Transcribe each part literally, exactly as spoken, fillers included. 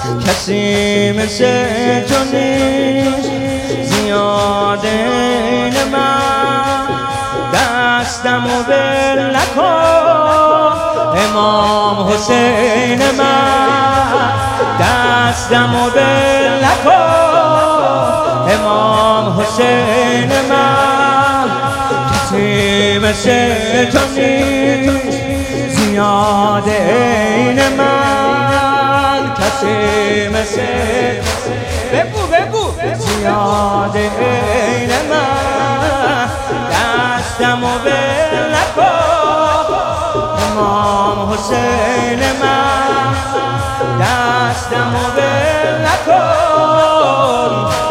کسی مثل تو نیست زیاده این من دستمو بل نکن امام حسین من دستمو بل نکن امام حسین من کسی مثل تو نیست زیاده این من کسی مثل بگو بگو زیاده این من دستمو بل نکن امام حسین من دستمو بل نکن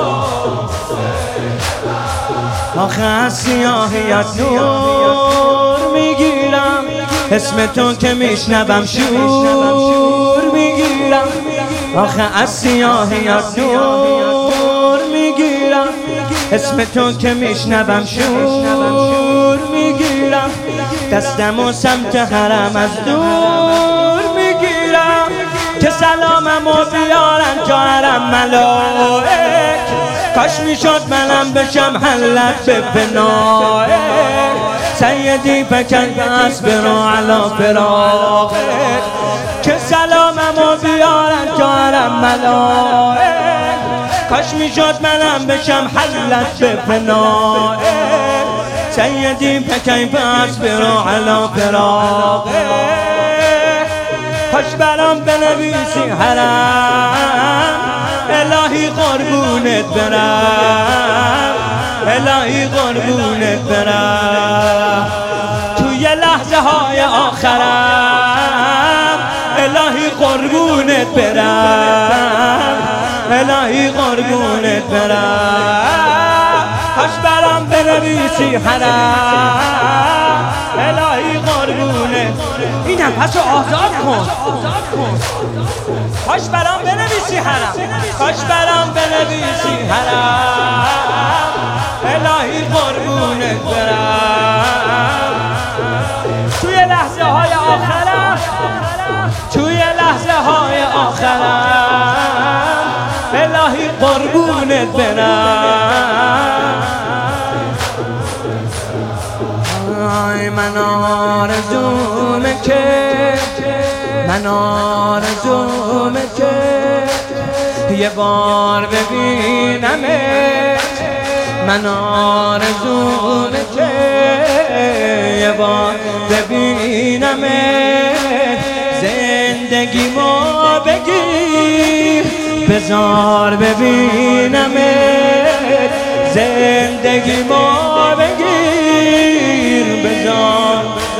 آخه از سیاهیت نور میگیرم اسم تو که میشنوم شور میگیرم آخه از سیاهیت نور میگیرم اسم تو که میشنوم شور میگیرم دستمو سمت حرم از دور میگیرم که سلاممو بیارن تا حرم ملائک کاش میشد منم بشم حلت به فنائک سیدی فکن اصبرا علی فراقک که سلاممو بیارن تا حرم ملائک کاش میشد منم بشم حلت به فنائک سیدی فکن اصبرا علی فراقک کاش برام بنویسی حرم الهی قربونت برم الهی قربونت برم توی لحظه های آخرم الهی قربونت برم الهی قربونت برم کاش برام بنویسی حرم الهی قربونت این نفسو آزاد کن کاش برام بنویسی حرم کاش برام بنویسی حرم الهی قربونت برم توی لحظه های آخرم توی لحظه های آخرم الهی قربونت برم آی من آرزومه که من آرزومه که یه بار ببینمت من آرزومه که یه بار ببینمت زندگیمو بگیر بذار ببینمت زندگیمو بگیر بذار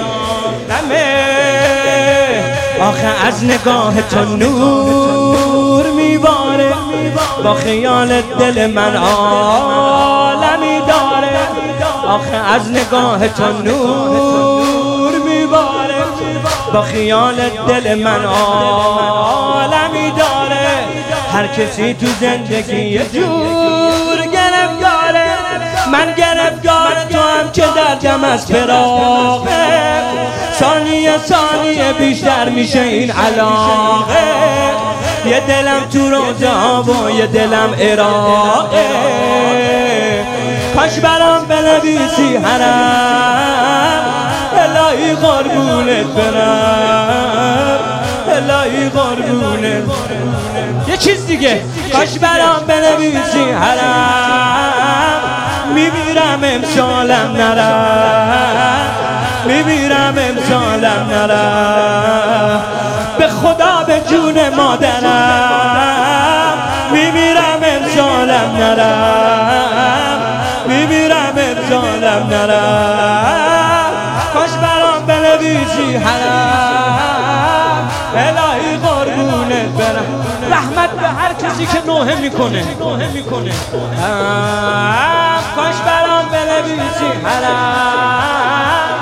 آخه از نگاه تو نور میباره با خیال دل من عالمی داره آخه از نگاه تو نور میباره با خیال دل من عالمی داره هر کسی تو زندگی یه جور گرفتاره من گرفتار تو هم که دردم از فراقه ثانیه ثانیه بیشتر میشه این علاقه یه دلم تو روزه ها و یه دلم عراقه کاش برام بنویسی حرم الهی قربونت برم الهی قربونت یه چیز دیگه کاش برام بنویسی حرم میمیرم امسالم نرم میمیرم امسالم نرم به خدا به جون مادرم میمیرم امسالم نرم میمیرم امسالم نرم کاش برام بنویسی حرم الهی قربونت برم رحمت به هر کسی که نوحه میکنه نوحه میکنه کاش برام بنویسی حرم